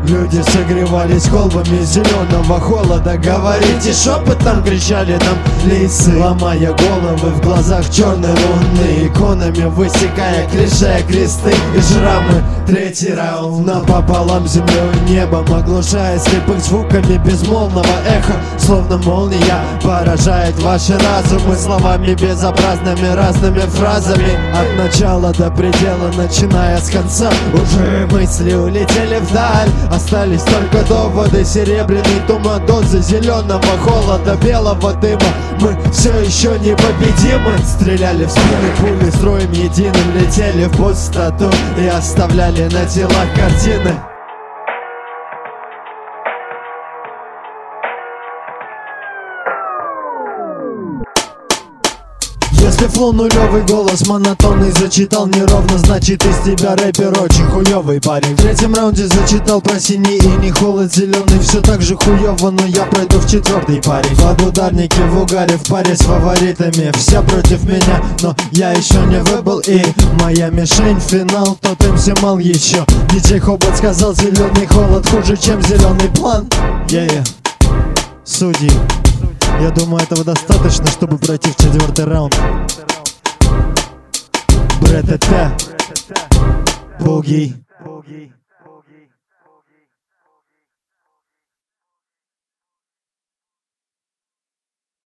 Люди согревались колбами зеленого холода. Говорите шепотом, кричали нам лисы, ломая головы, в глазах черной луны, иконами высекая клише, кресты и шрамы. Третий раунд напополам землей и небом, оглушая слепых звуками безмолвного эха. Словно молния поражает ваши разумы словами безобразными, разными фразами. От начала до предела, начиная с конца, уже мысли улетели вдаль. Остались только доводы, серебряный туман, дозы зеленого холода, белого дыма. Мы все еще непобедимы. Стреляли в спины пули, строем единым летели в пустоту и оставляли на телах картины. Если флоу нулевый, голос монотонный, зачитал неровно, значит из тебя рэпер очень хуёвый парень. В третьем раунде зачитал про синий и не холод зеленый, все так же хуёво, но я пройду в четвертый парень. Под ударники в угаре в паре с фаворитами, все против меня, но я еще не выбыл, и моя мишень финал, тот МС мал еще. Диджей Хобот сказал, зеленый холод хуже, чем зеленый план. Судьи, я думаю, этого достаточно, чтобы пройти в четвертый раунд. БРТТ, Буги.